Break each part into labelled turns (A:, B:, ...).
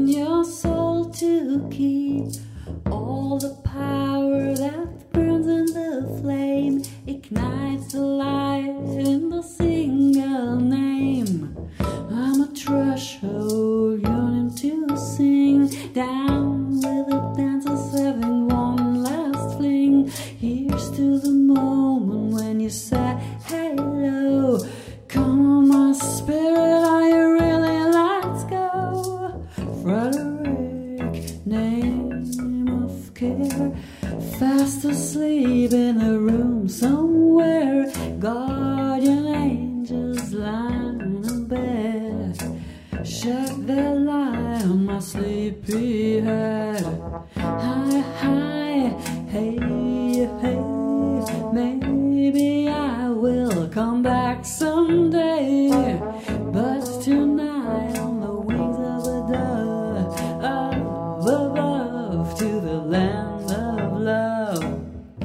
A: in your soul to keep all the power that burns in the flame, ignites the light in the single name. I'm a threshold yearning to sing, down with the dancers having one last fling. Here's to the moment when you say hello. Come on my spirit, are you really? Let's go. Frederick, name of care, fast asleep in a room somewhere. Guardian angels lying in bed, shed their light on my sleepy head. Hi, hi, hey, hey, maybe I will come back someday, but tonight on the wings of a dove, up above to the land of love.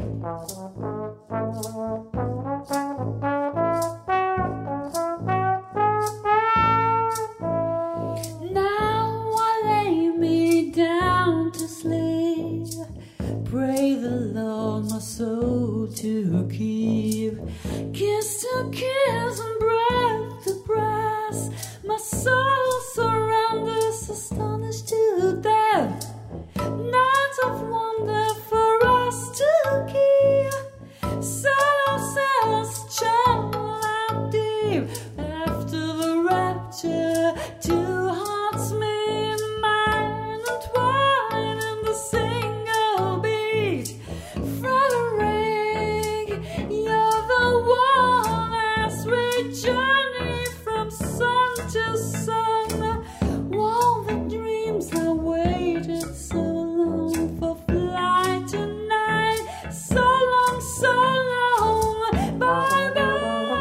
A: Now I lay me down to sleep, pray the Lord my soul to keep. Kiss to kiss and breath to breath, my soul surrenders, astonished to death. Night of wonder for us to keep, set ourselves channel out deep. After the rapture, two hearts meet, mine entwined in the single beat. Frederick, you're the one as we journey from sun to sun. All the dreams I waited so long for flight tonight, so long, so long. Bye bye.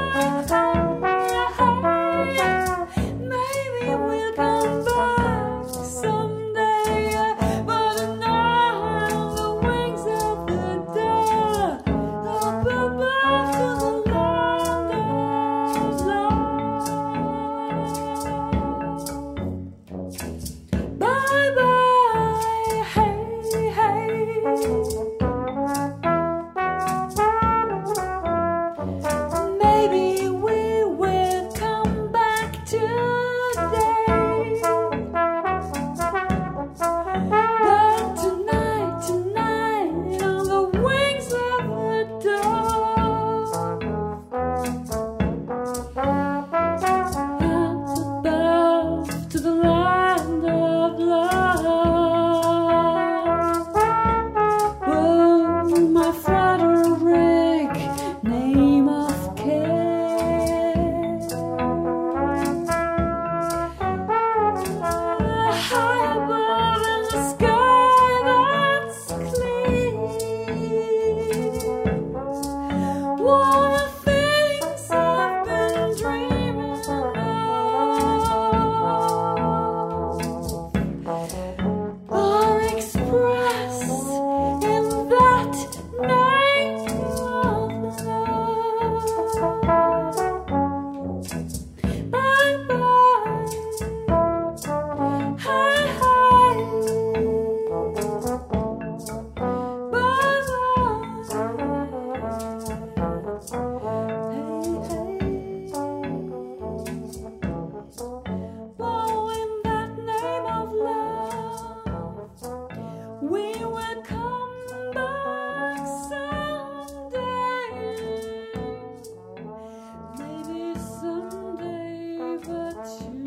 A: Maybe we'll come back someday, but tonight on the wings of the dove, up above to the land of love. Bye bye, hey, hey. Maybe we will come back today, but tonight, tonight on the wings of a dove, up above to the land of love. Oh, my Frederick, name of care, high above in the sky that's clear. One of the things I've been dreaming of are expressed in that name of love. Bye bye, hi hi, bye bye, hey hey. Oh, in that name of love, we will come back someday, maybe someday, but you